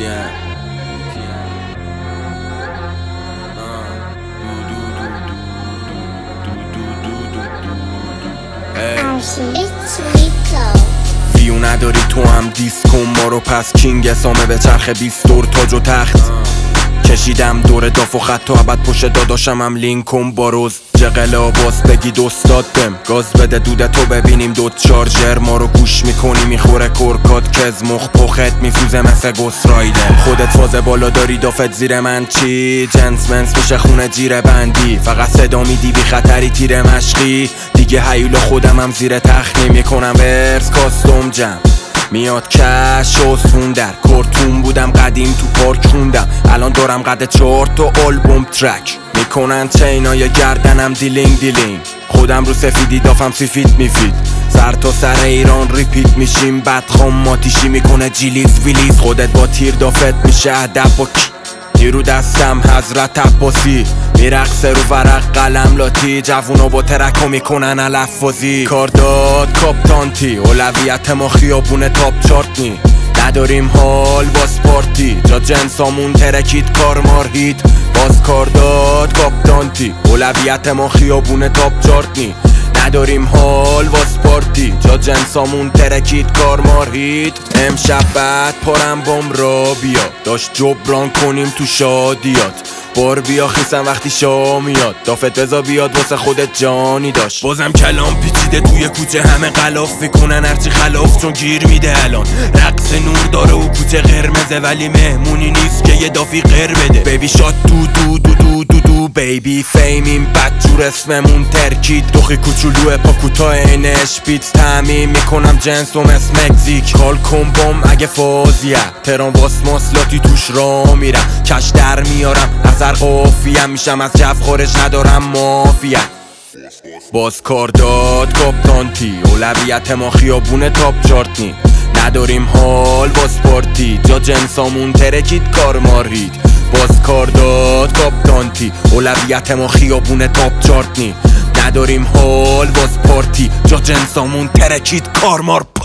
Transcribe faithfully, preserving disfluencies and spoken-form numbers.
کیم ویو نداری تو هم دیسکو ما رو پس کینگ سامه به چرخ بیست دور تاج و تخت کشیدم دور داف و خط و عبد پشت داداشم هم لینکن با روز جقلا باز بگید استاد بم گاز بده دوده تو ببینیم دوت چارجر ما رو گوش میکنی میخوره کرکات کز مخ پخت میسوزه مثل گوست رایدر خودت فاز بالا داری دافت زیر من چی جنس منس میشه خونه جیره بندی فقط صدا میدی بی خطری تیر مشقی دیگه هیولا خودم هم زیر تخت نمیکنم ورس کاستوم جم میاد کش و در کارتون بودم قدیم تو پارک خوندم الان دارم قد چهار تا آلبوم ترک میکنن چینای گردنم دیلینگ دیلینگ خودم رو سفیدی دافم سفید میفید سر تا سر ایران ریپیت میشیم بعد خام ماتیشی میکنه جیلیز ویلیز خودت با تیر دافت میشه ادب با کی نیرو دستم حضرت عباسی میرقصه رو ورق قلم لاتی جوونا با ترکو میکنن علفوازی کار داد کاپتانتی اولویت ما خیابون تاپ چارت نی نداریم حال باز پارتی جا جنسامون ترکید کار مارهید باز کار داد کاپتانتی اولویت ما خیابون تاپ چارت نی نداریم حال واس پارتی جا جنسامون ترکید کار مارهید امشب بعد پارم بام را بیا داشت جبران کنیم تو شادیات بار بیا خیسم وقتی شامیاد دافت بزا بیاد واسه خودت جانی داشت بازم کلام پیچیده توی کوچه همه غلاف میکنن هرچی خلاف چون گیر میده الان رقص نور داره و کوچه قرمزه ولی مهمونی نیست که یه دافی قر بده بیبی شات دو دو دو دو دو دو بیبی فیمیم بدجور اسممون ترکید دخی کوچولوه پا کوتاه اینش بیت تعمیم میکنم جنس و مس مکزیک کال کن بام اگه فازیه تران واس ماسلاتی توش را میرم کش در میارم هزار قافیم میشم از جف خارج ندارم مافیه باز کار داد کاپتانتی اولویت ما خیابون تاپ چارت نی نداریم حال باز پارتی جا جنسامون ترکید کار مارید باز کار داد کاپتانتی اولویت ما خیابون تاپ چارت نی نداریم حال باز پارتی جا جنسامون ترکید کار مار